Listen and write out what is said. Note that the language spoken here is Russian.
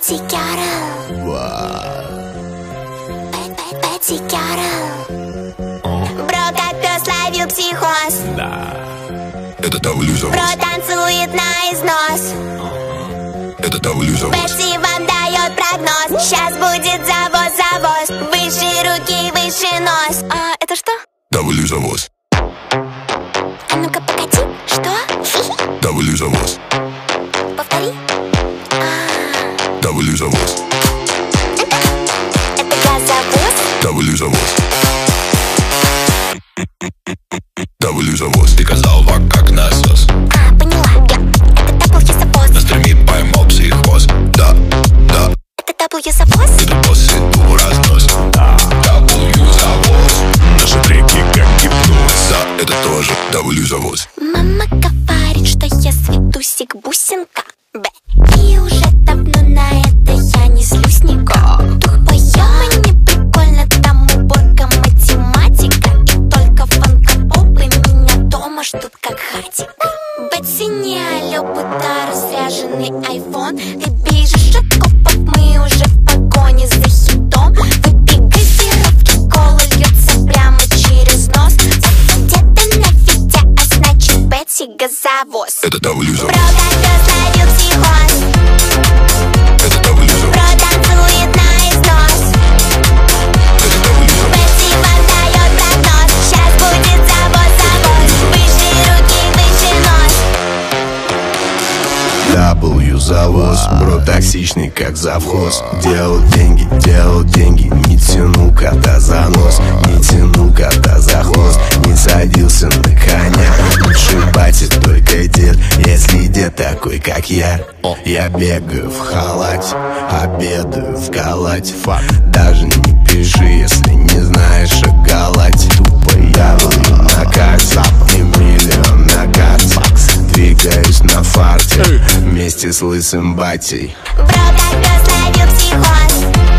Betty Carroll. Betty Carroll. Бро, как пес ловил психоз. Да. Это давлю за вас. Бро танцует на износ. Это давлю за вас. Бетти вам дает прогноз. Сейчас будет завоз. Выше руки, выше нос. Это что? Давлю за вас. А ну-ка погоди, что? Давлю за вас. Повтори. Давлю за вас. Это газовоз. Давлю за вас. Давлю за вас. Ты казалва как насос. Поняла, это табло-язовоз. На стриме поймал психоз. Да. Это табло-язовоз. Это босс, иду разнос. Давлю за вас. Наши треки как гипноз. Это тоже давлю за вас. Мама говорит, что я светусик-бусинка. И уже давно на это я не злюсь никак. Тупая, мне прикольно, там уборка, математика. И только фанка-поп и меня дома ждут как хатик. Бетси не алё, будто разряженный айфон. Ты бежишь от копов, мы уже в погоне за хитом. Выпей газировки, кола льется прямо через нос. Где-то на фите, а значит Бетси газовоз. Это давлю за Бро, вас. как пес ловил психоз. Это давлю за Бро вас. танцует на износ. Это давлю за вас. Бетти вам дает прогноз. Сейчас будет завоз. Выше руки, выше нос. W завоз, бро токсичный как завхоз. Делал деньги, не тяну кота за нос. Не тяну кота за хвост, не садился на коня. Лучше батя, только дед, если дед такой как я. Я бегаю в халате, обедаю в галате. Факт, даже не пиши, если не знаешь о галате. Тупо я на карте, и миллион на карте. Двигаюсь на фарте, вместе с лысым батей. Бро, как пес ловил психоз.